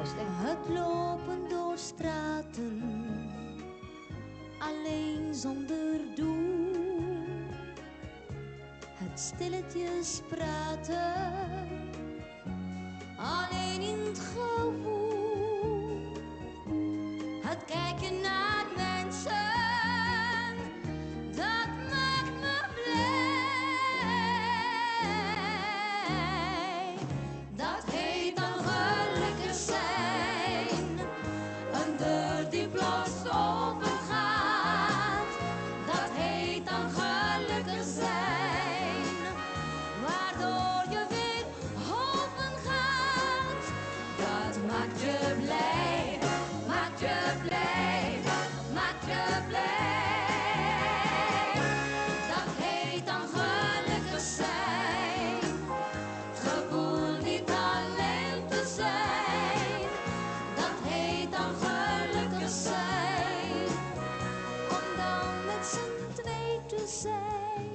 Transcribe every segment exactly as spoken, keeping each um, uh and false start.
Het lopen door straten, alleen zonder doel. Het stilletjes praten, alleen in het gevoel. Het kijken naar mensen, dat maakt me blij. Dat heet dan gelukkig zijn, een deur die plots open gaat. Dat heet dan gelukkig zijn, waardoor je weer open gaat. Dat maakt je blij, maakt je blij, maakt je blij. Dat heet dan gelukkig zijn, het gevoel niet alleen te zijn. Dat heet dan gelukkig zijn, om dan met z'n twee te zijn.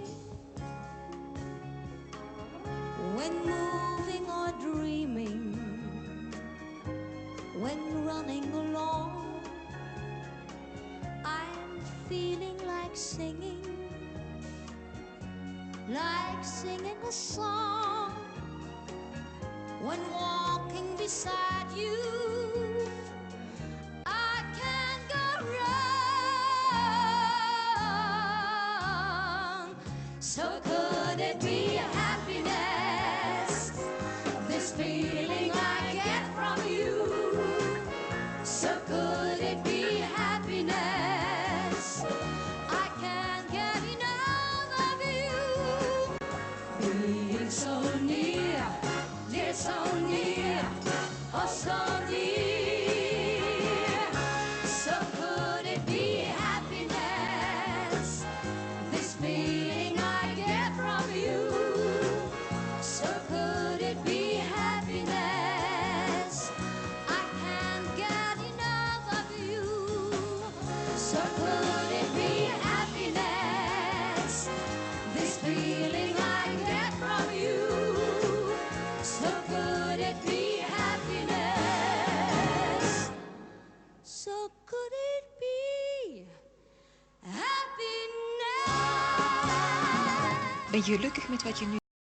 When moving or dreaming, when running along, I'm feeling like singing, like singing a song. When walking beside you, I can't go wrong. So could it be happiness, this feeling I get from you? So could it be happiness, I can't get enough of you. Being so near, dear, so near, oh so near. So could it be happiness, this feeling I get from you? So could it be happiness, I can't get enough of you. So could it be happiness, this feeling I get from you? So could it be happiness, so could it be happiness? Ben je gelukkig met wat je nu